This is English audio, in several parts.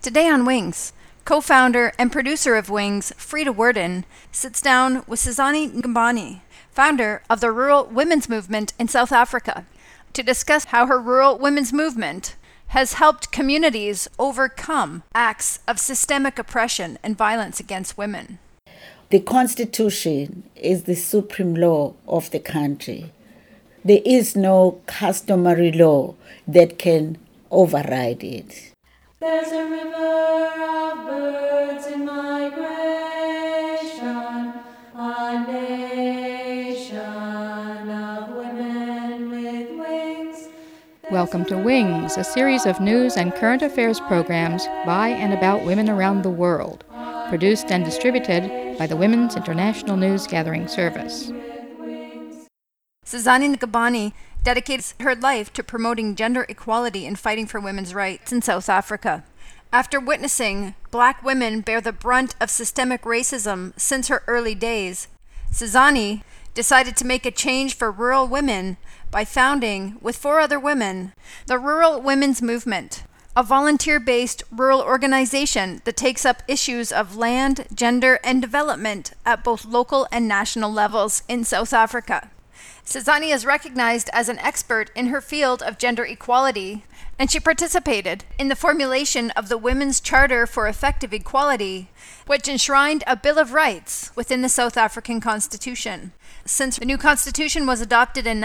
Today on Wings, co-founder and producer of Wings, Frida Worden, sits down with Sizani Ngubane, founder of the Rural Women's Movement in South Africa, to discuss how her Rural Women's Movement has helped communities overcome acts of systemic oppression and violence against women. The Constitution is the supreme law of the country. There is no customary law that can override it. There's a river of birds in migration, a nation of women with wings. Welcome to Wings, a series of news and current affairs programs by and about women around the world, produced and distributed by the Women's International News Gathering Service. Sizani Ngubane dedicates her life to promoting gender equality and fighting for women's rights in South Africa. After witnessing Black women bear the brunt of systemic racism since her early days, Sizani decided to make a change for rural women by founding, with 4 other women, the Rural Women's Movement, a volunteer-based rural organization that takes up issues of land, gender, and development at both local and national levels in South Africa. Sizani is recognized as an expert in her field of gender equality, and she participated in the formulation of the Women's Charter for Effective Equality, which enshrined a Bill of Rights within the South African Constitution. Since the new Constitution was adopted in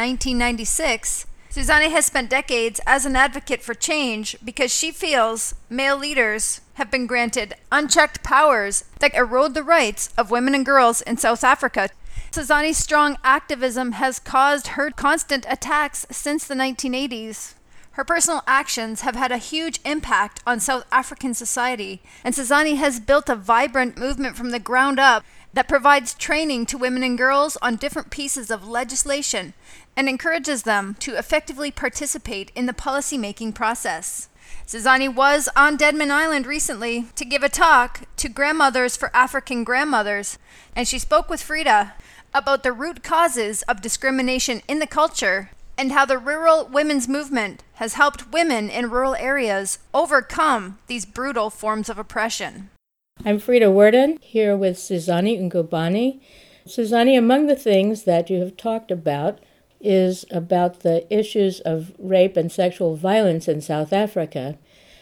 1996, Sizani has spent decades as an advocate for change because she feels male leaders have been granted unchecked powers that erode the rights of women and girls in South Africa. Sizani's strong activism has caused her constant attacks since the 1980s. Her personal actions have had a huge impact on South African society, and Sizani has built a vibrant movement from the ground up that provides training to women and girls on different pieces of legislation and encourages them to effectively participate in the policy-making process. Sizani was on Deadman Island recently to give a talk to grandmothers for African grandmothers, and she spoke with Frida about the root causes of discrimination in the culture and how the Rural Women's Movement has helped women in rural areas overcome these brutal forms of oppression. I'm Frida Worden, here with Sizani Ngubane. Sizani, among the things that you have talked about is about the issues of rape and sexual violence in South Africa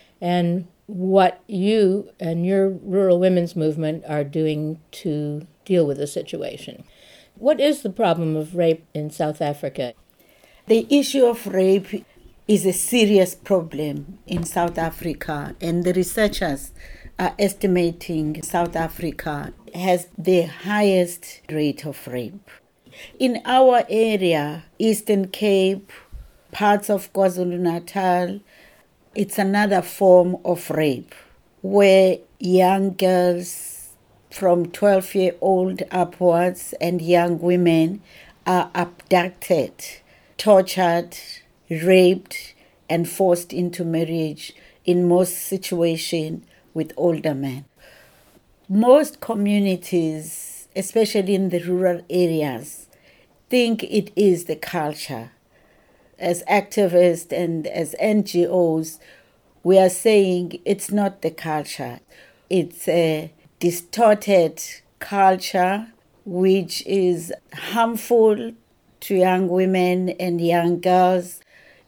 and what you and your Rural Women's Movement are doing to deal with the situation. What is the problem of rape in South Africa? The issue of rape is a serious problem in South Africa, and the researchers are estimating South Africa has the highest rate of rape. In our area, Eastern Cape, parts of KwaZulu-Natal, it's another form of rape where young girls from 12-year-old upwards and young women are abducted, tortured, raped, and forced into marriage in most situations with older men. Most communities, especially in the rural areas, think it is the culture. As activists and as NGOs, we are saying it's not the culture. It's a distorted culture which is harmful to young women and young girls,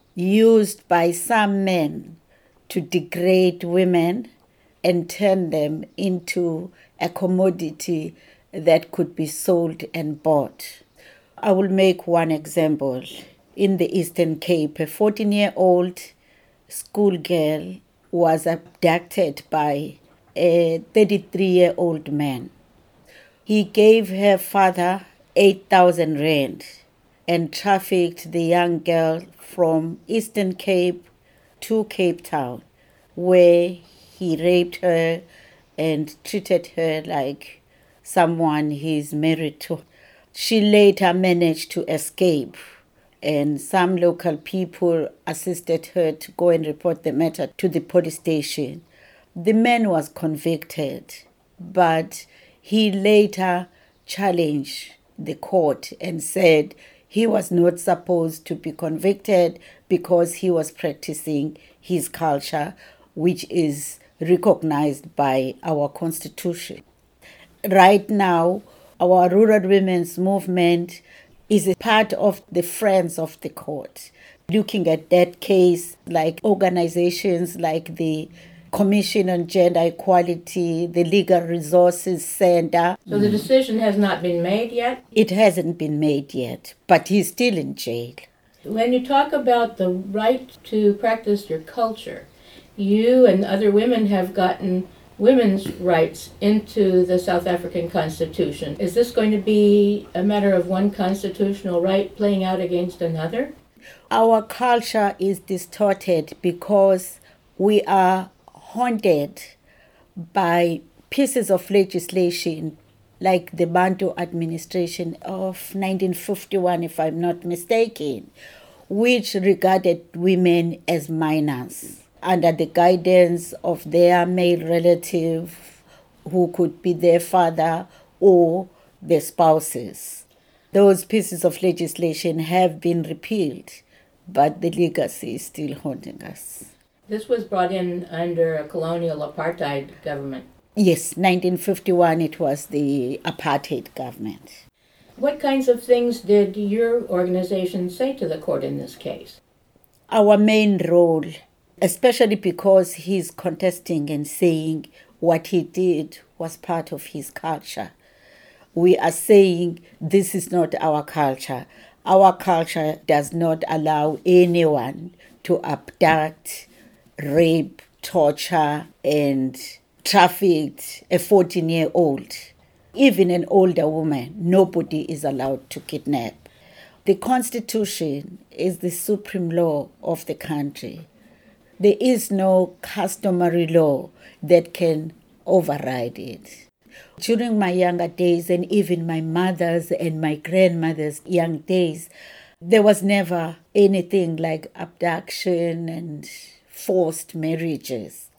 used by some men to degrade women and turn them into a commodity that could be sold and bought. I will make one example. In the Eastern Cape, a 14-year-old schoolgirl was abducted by a 33-year-old man. He gave her father 8,000 rand and trafficked the young girl from Eastern Cape to Cape Town, where he raped her and treated her like someone he's married to. She later managed to escape, and some local people assisted her to go and report the matter to the police station. The man was convicted, but he later challenged the court and said he was not supposed to be convicted because he was practicing his culture, which is recognized by our constitution. Right now, our rural women's movement is a part of the Friends of the Court, looking at that case, like organizations like the Commission on Gender Equality, the Legal Resources Center. So the decision has not been made yet? It hasn't been made yet, but he's still in jail. When you talk about the right to practice your culture, you and other women have gotten women's rights into the South African Constitution. Is this going to be a matter of one constitutional right playing out against another? Our culture is distorted because we are haunted by pieces of legislation like the Bantu Administration of 1951, if I'm not mistaken, which regarded women as minors under the guidance of their male relative who could be their father or their spouses. Those pieces of legislation have been repealed, but the legacy is still haunting us. This was brought in under a colonial apartheid government. Yes, 1951 it was the apartheid government. What kinds of things did your organization say to the court in this case? Our main role, especially because he's contesting and saying what he did was part of his culture. We are saying this is not our culture. Our culture does not allow anyone to abduct, rape, torture, and traffic a 14-year-old. Even an older woman, nobody is allowed to kidnap. The Constitution is the supreme law of the country. There is no customary law that can override it. During my younger days, and even my mother's and my grandmother's young days, there was never anything like abduction and forced marriages.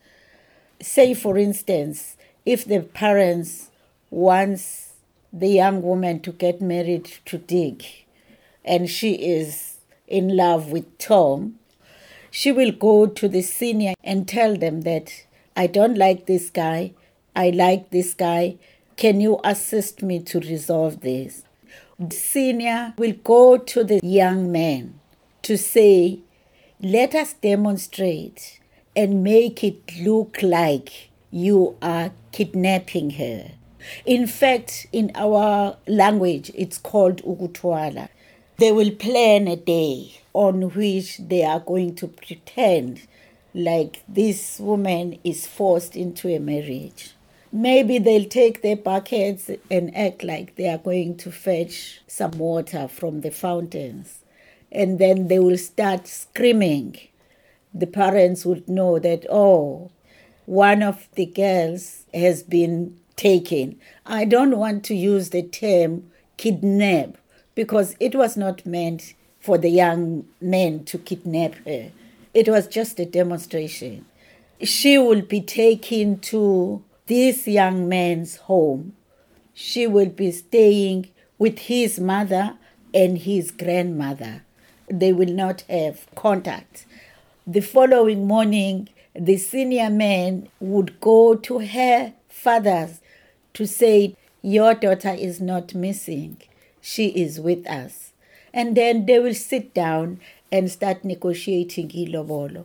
Say, for instance, if the parents wants the young woman to get married to Dick, and she is in love with Tom, she will go to the senior and tell them that I don't like this guy, I like this guy, can you assist me to resolve this? The senior will go to the young man to say, let us demonstrate and make it look like you are kidnapping her. In fact, in our language, it's called ukutwala. They will plan a day on which they are going to pretend like this woman is forced into a marriage. Maybe they'll take their buckets and act like they are going to fetch some water from the fountains. And then they will start screaming. The parents would know that, oh, one of the girls has been taken. I don't want to use the term kidnap because it was not meant for the young men to kidnap her. It was just a demonstration. She will be taken to this young man's home. She will be staying with his mother and his grandmother. They will not have contact. The following morning, the senior man would go to her father's to say, your daughter is not missing. She is with us. And then they will sit down and start negotiating ilobolo.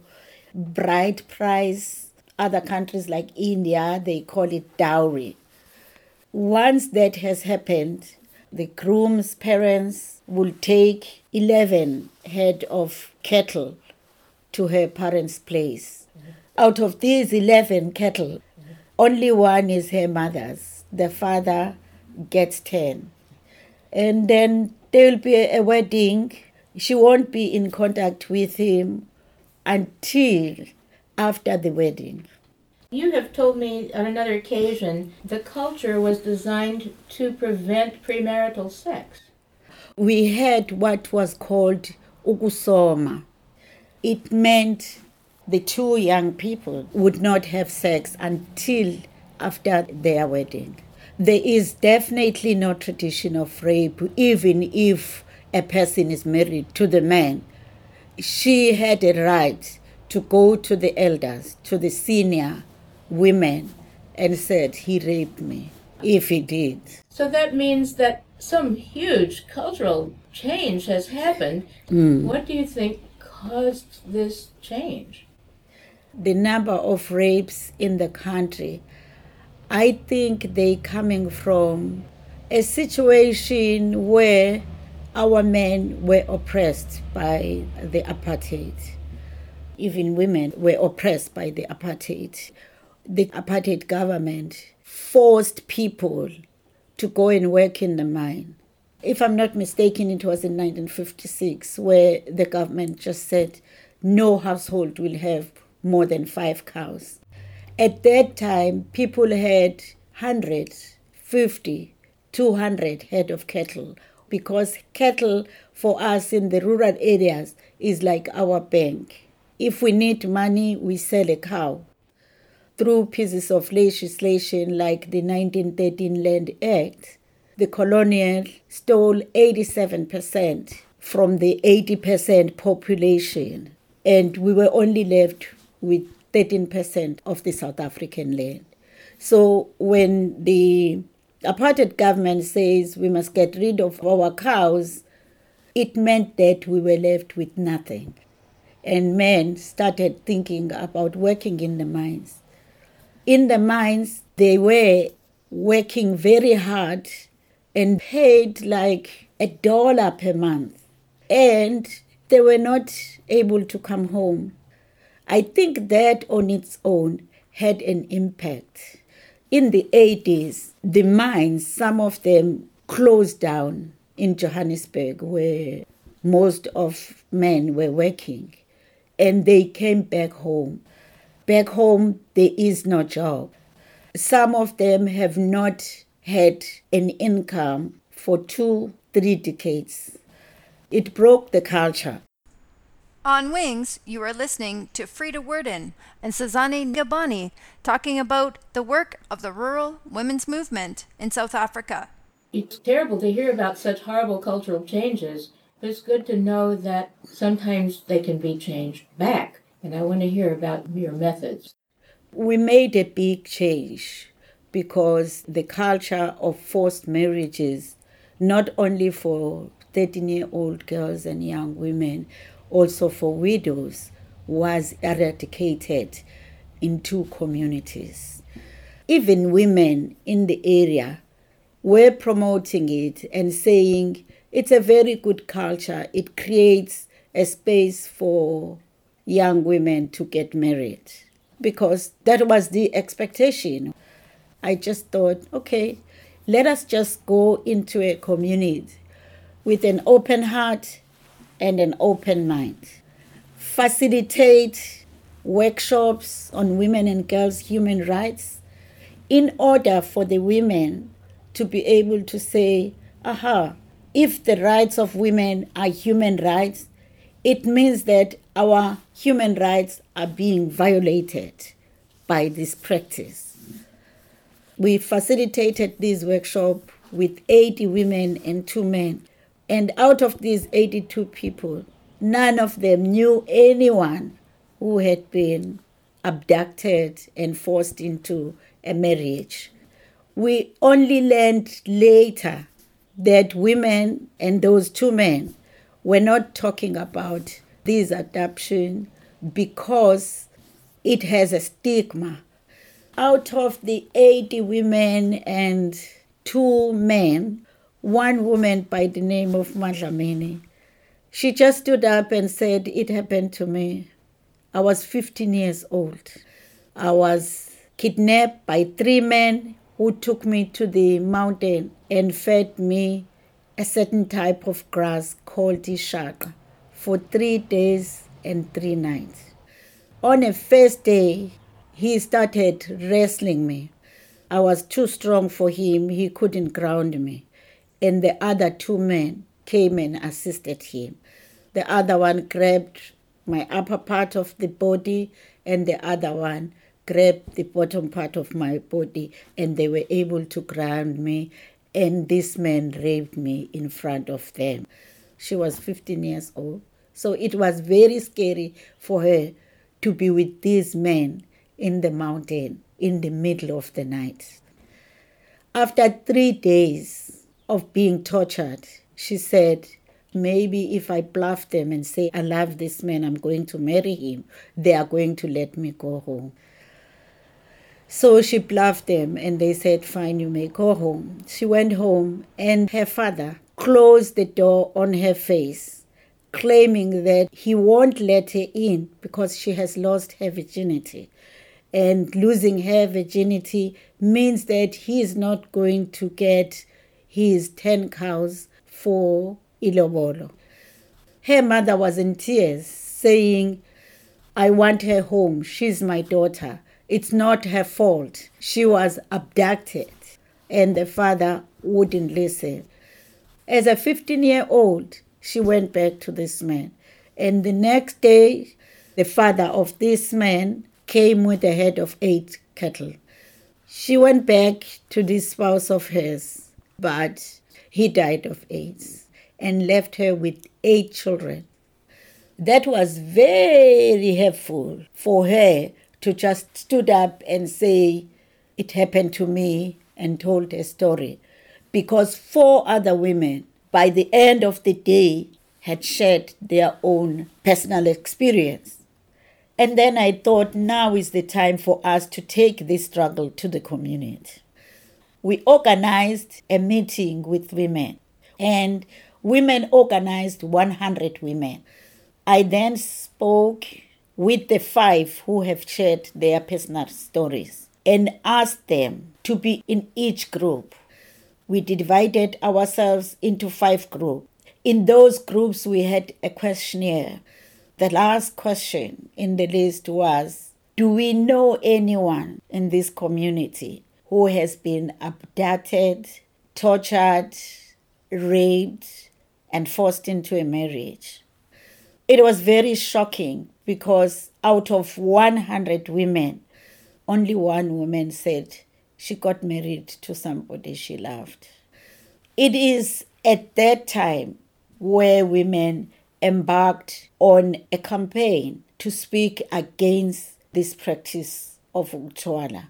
Bride price, other countries like India, they call it dowry. Once that has happened, the groom's parents will take 11 head of cattle to her parents' place. Out of these 11 cattle, only one is her mother's. The father gets 10. And then there will be a wedding. She won't be in contact with him until after the wedding. You have told me on another occasion the culture was designed to prevent premarital sex. We had what was called ukusoma. It meant the two young people would not have sex until after their wedding. There is definitely no tradition of rape, even if a person is married to the man. She had a right to go to the elders, to the senior women and said he raped me, if he did. So that means that some huge cultural change has happened. What do you think caused this change? The number of rapes in the country, I think they coming from a situation where our men were oppressed by the apartheid. Even women were oppressed by the apartheid. The apartheid government forced people to go and work in the mine. If I'm not mistaken, it was in 1956 where the government just said no household will have more than 5 cows. At that time, people had 100, 50, 200 head of cattle, because cattle for us in the rural areas is like our bank. If we need money, we sell a cow. Through pieces of legislation like the 1913 Land Act, the colonial stole 87% from the 80% population, and we were only left with 13% of the South African land. So when the apartheid government says we must get rid of our cows, it meant that we were left with nothing. And men started thinking about working in the mines. In the mines, they were working very hard and paid like $1 per month. And they were not able to come home. I think that on its own had an impact. In the 80s, the mines, some of them closed down in Johannesburg, where most of men were working, and they came back home. Back home, there is no job. Some of them have not had an income for 2-3 decades. It broke the culture. On Wings, you are listening to Frida Worden and Sizani Ngubane talking about the work of the rural women's movement in South Africa. It's terrible to hear about such horrible cultural changes, but it's good to know that sometimes they can be changed back. And I want to hear about your methods. We made a big change because the culture of forced marriages, not only for 13-year-old girls and young women, also for widows, was eradicated in 2 communities. Even women in the area were promoting it and saying it's a very good culture. It creates a space for young women to get married, because that was the expectation. I just thought, okay, let us just go into a community with an open heart and an open mind. Facilitate workshops on women and girls' human rights in order for the women to be able to say, aha, if the rights of women are human rights, it means that our human rights are being violated by this practice. We facilitated this workshop with 80 women and 2 men. And out of these 82 people, none of them knew anyone who had been abducted and forced into a marriage. We only learned later that women and those 2 men were not talking about this adoption because it has a stigma. Out of the 80 women and 2 men, 1 woman by the name of Madlamini, she just stood up and said, it happened to me. I was 15 years old. I was kidnapped by 3 men who took me to the mountain and fed me a certain type of grass called ishaka for 3 days and 3 nights. On the first day, he started wrestling me. I was too strong for him. He couldn't ground me. And the other 2 men came and assisted him. The other one grabbed my upper part of the body, and the other one grabbed the bottom part of my body, and they were able to ground me. And this man raped me in front of them. She was 15 years old. So it was very scary for her to be with these men in the mountain. in the middle of the night. After 3 days of being tortured, she said, maybe if I bluff them and say, I love this man, I'm going to marry him, they are going to let me go home. So she bluffed them and they said, fine, you may go home. She went home and her father closed the door on her face, claiming that he won't let her in because she has lost her virginity. And losing her virginity means that he is not going to get his 10 cows for ilobolo. Her mother was in tears, saying, I want her home. She's my daughter. It's not her fault. She was abducted. And the father wouldn't listen. As a 15-year-old, she went back to this man. And the next day, the father of this man came with a head of 8 cattle. She went back to this spouse of hers, but he died of AIDS and left her with 8 children. That was very helpful for her to just stood up and say, it happened to me, and told her story. Because 4 other women, by the end of the day, had shared their own personal experience. And then I thought now is the time for us to take this struggle to the community. We organized a meeting with women, and women organized 100 women. I then spoke with the 5 who have shared their personal stories and asked them to be in each group. We divided ourselves into 5 groups. In those groups, we had a questionnaire. The last question in the list was, do we know anyone in this community who has been abducted, tortured, raped, and forced into a marriage? It was very shocking because out of 100 women, only 1 woman said she got married to somebody she loved. It is at that time where women embarked on a campaign to speak against this practice of Utshwala.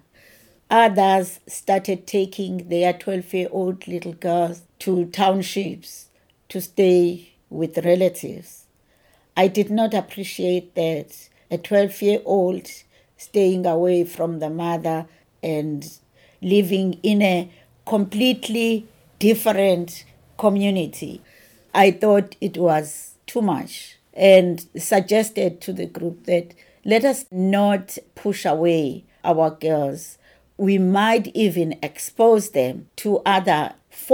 Others started taking their 12-year-old little girls to townships to stay with relatives. I did not appreciate that a 12-year-old staying away from the mother and living in a completely different community. I thought it was too much and suggested to the group that let us not push away our girls. We might even expose them to other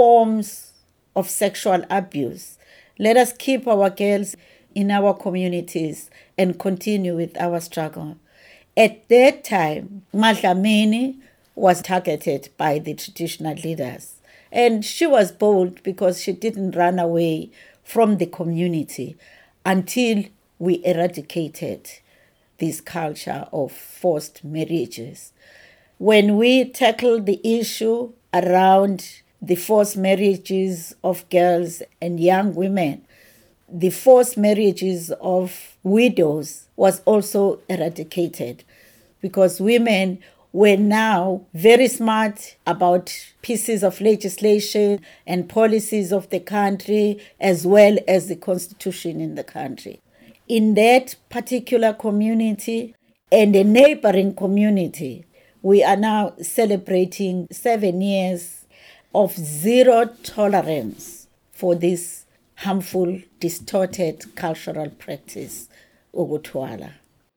forms of sexual abuse. Let us keep our girls in our communities and continue with our struggle. At that time, Madlamini was targeted by the traditional leaders. And she was bold because she didn't run away from the community until we eradicated this culture of forced marriages. When we tackled the issue around the forced marriages of girls and young women, the forced marriages of widows was also eradicated because women were now very smart about pieces of legislation and policies of the country as well as the constitution in the country. In that particular community and a neighboring community, we are now celebrating 7 years of zero tolerance for this harmful, distorted cultural practice, Ukutwala.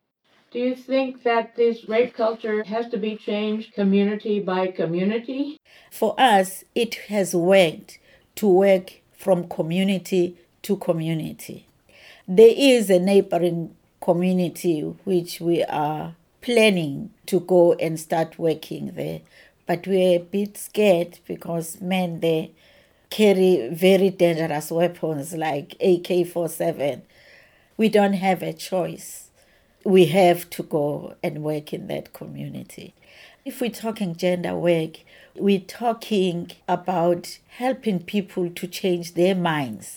Do you think that this rape culture has to be changed community by community? For us, it has worked to work from community to community. There is a neighboring community which we are planning to go and start working there, but we're a bit scared because men there carry very dangerous weapons like AK-47. We don't have a choice. We have to go and work in that community. If we're talking gender work, we're talking about helping people to change their minds.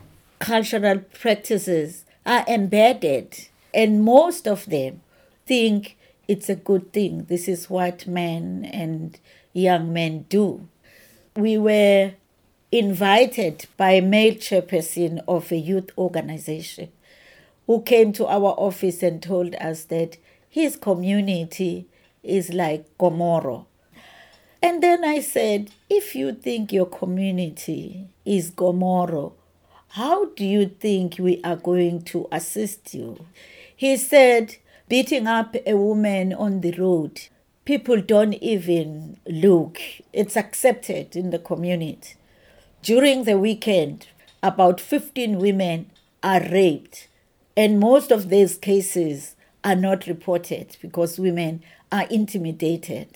Cultural practices are embedded, and most of them think it's a good thing. This is what men and young men do. We were invited by a male chairperson of a youth organization who came to our office and told us that his community is like Gomorrah. And then I said, if you think your community is Gomorrah, how do you think we are going to assist you? He said, beating up a woman on the road, people don't even look. It's accepted in the community. During the weekend, about 15 women are raped, and most of these cases are not reported because women are intimidated.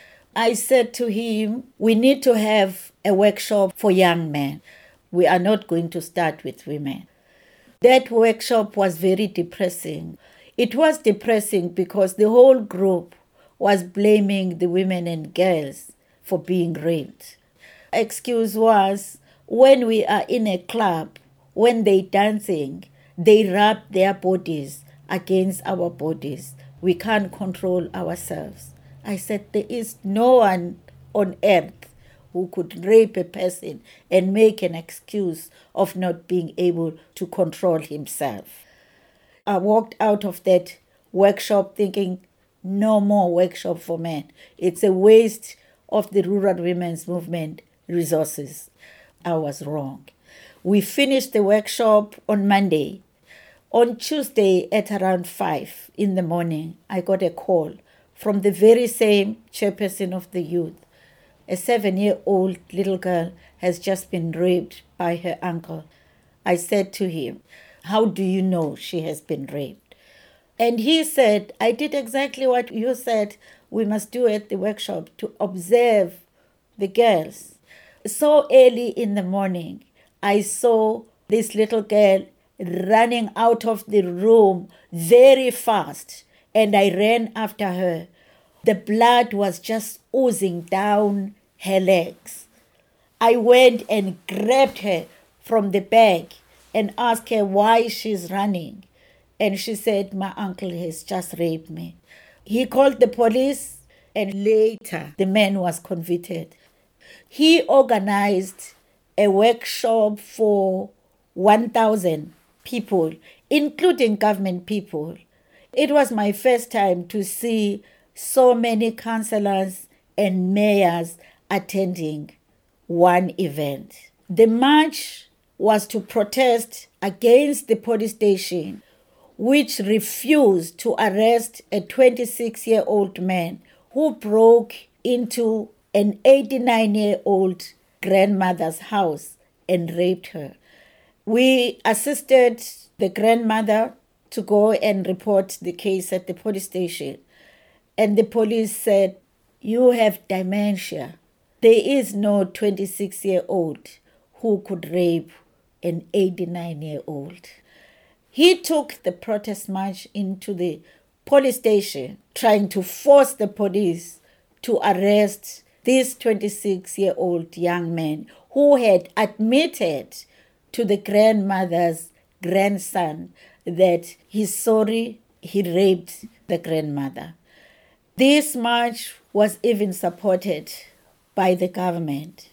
I said to him, we need to have a workshop for young men. We are not going to start with women. That workshop was very depressing. It was depressing because the whole group was blaming the women and girls for being raped. Excuse was, when we are in a club, when they dancing, they rub their bodies against our bodies. We can't control ourselves. I said, there is no one on earth who could rape a person and make an excuse of not being able to control himself. I walked out of that workshop thinking, no more workshop for men. It's a waste of the rural women's movement resources. I was wrong. We finished the workshop on Monday. On Tuesday at around 5 in the morning, I got a call from the very same chairperson of the youth. A 7-year-old little girl has just been raped by her uncle. I said to him, how do you know she has been raped? And he said, I did exactly what you said we must do at the workshop, to observe the girls. So early in the morning, I saw this little girl running out of the room very fast, and I ran after her. The blood was just oozing down her legs. I went and grabbed her from the bag and asked her why she's running. And she said, my uncle has just raped me. He called the police, and later the man was convicted. He organized a workshop for 1,000 people, including government people. It was my first time to see so many councillors and mayors attending one event. The march was to protest against the police station, which refused to arrest a 26-year-old man who broke into an 89-year-old grandmother's house and raped her. We assisted the grandmother to go and report the case at the police station. And the police said, you have dementia. There is no 26-year-old who could rape an 89-year-old. He took the protest march into the police station, trying to force the police to arrest this 26-year-old young man who had admitted to the grandmother's grandson that he's sorry he raped the grandmother. This march was even supported by the government.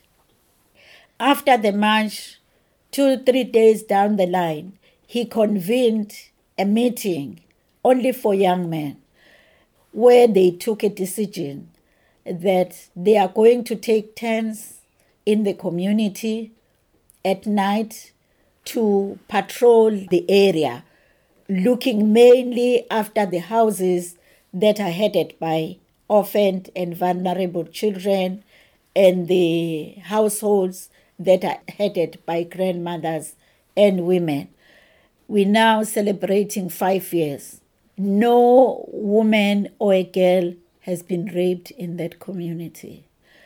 After the march, 2-3 days down the line, he convened a meeting only for young men, where they took a decision that they are going to take turns in the community at night to patrol the area, looking mainly after the houses that are headed by orphaned and vulnerable children and the households that are headed by grandmothers and women. We're now celebrating 5 years. No woman or a girl has been raped in that community.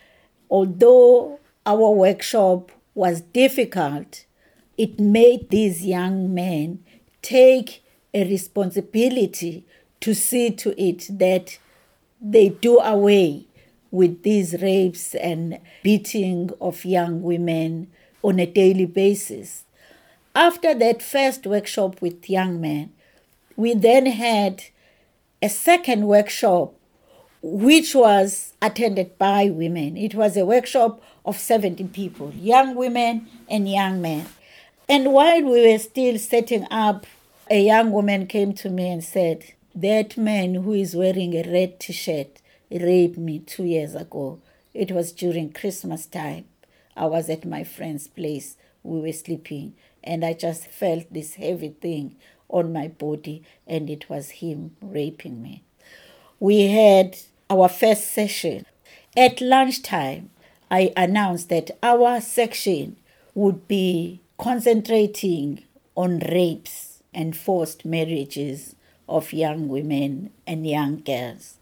Although our workshop was difficult, it made these young men take a responsibility to see to it that they do away with these rapes and beating of young women on a daily basis. After that first workshop with young men, we then had a second workshop which was attended by women. It was a workshop of 70 people, young women and young men. And while we were still setting up, a young woman came to me and said, "That man who is wearing a red t-shirt raped me 2 years ago. It was during Christmas time. I was at my friend's place. We were sleeping, and I just felt this heavy thing on my body, and it was him raping me." We had our first session. At lunchtime, I announced that our section would be concentrating on rapes and forced marriages of young women and young girls.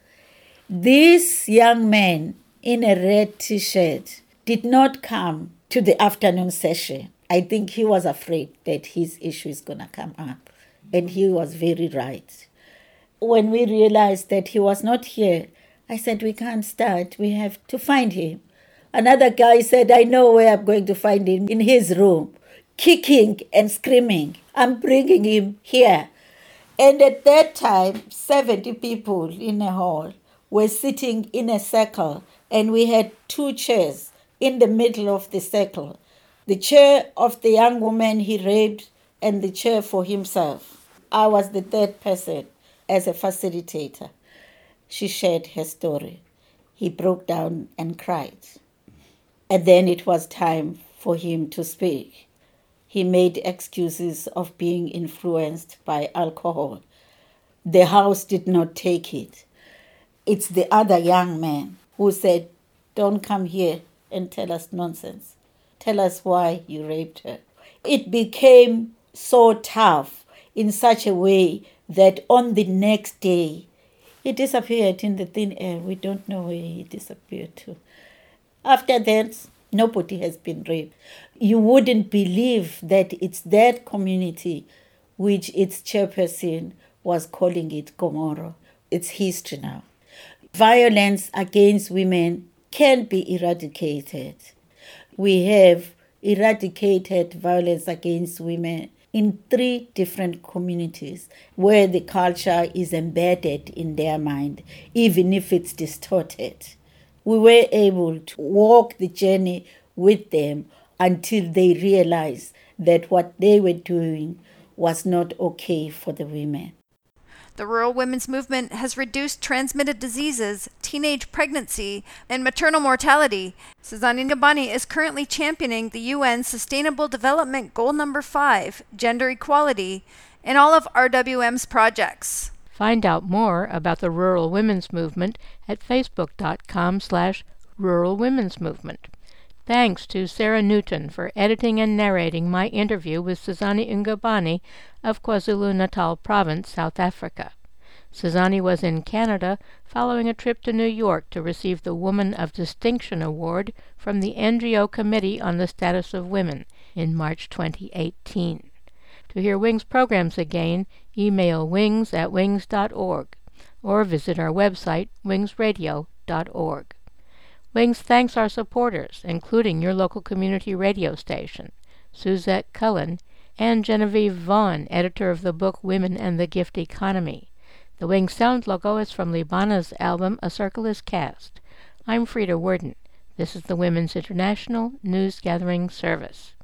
This young man in a red t-shirt did not come to the afternoon session. I think he was afraid that his issue is going to come up, and he was very right. When we realized that he was not here, I said, "We can't start. We have to find him." Another guy said, "I know where I'm going to find him, in his room, kicking and screaming. I'm bringing him here." And at that time, 70 people in a hall were sitting in a circle, and we had 2 chairs in the middle of the circle. The chair of the young woman he raped and the chair for himself. I was the third person as a facilitator. She shared her story. He broke down and cried. And then it was time for him to speak. He made excuses of being influenced by alcohol. The house did not take it. It's the other young man who said, "Don't come here and tell us nonsense. Tell us why you raped her." It became so tough in such a way that on the next day, he disappeared in the thin air. We don't know where he disappeared to. After that, nobody has been raped. You wouldn't believe that it's that community which its chairperson was calling it Gomorrah. It's history now. Violence against women can be eradicated. We have eradicated violence against women in 3 different communities where the culture is embedded in their mind, even if it's distorted. We were able to walk the journey with them until they realized that what they were doing was not okay for the women. The rural women's movement has reduced transmitted diseases, teenage pregnancy, and maternal mortality. Sizani Ngubane is currently championing the UN Sustainable Development Goal number 5, gender equality, in all of RWM's projects. Find out more about the rural women's movement at facebook.com/Rural Women's Movement. Thanks to Sarah Newton for editing and narrating my interview with Sizani Ngubane of KwaZulu-Natal Province, South Africa. Sizani was in Canada following a trip to New York to receive the Woman of Distinction Award from the NGO Committee on the Status of Women in March 2018. To hear WING's programs again, email wings@wings.org or visit our website, wingsradio.org. WINGS thanks our supporters, including your local community radio station, Suzette Cullen, and Genevieve Vaughn, editor of the book Women and the Gift Economy. The WINGS sound logo is from Libana's album A Circle is Cast. I'm Frida Worden. This is the Women's International News Gathering Service.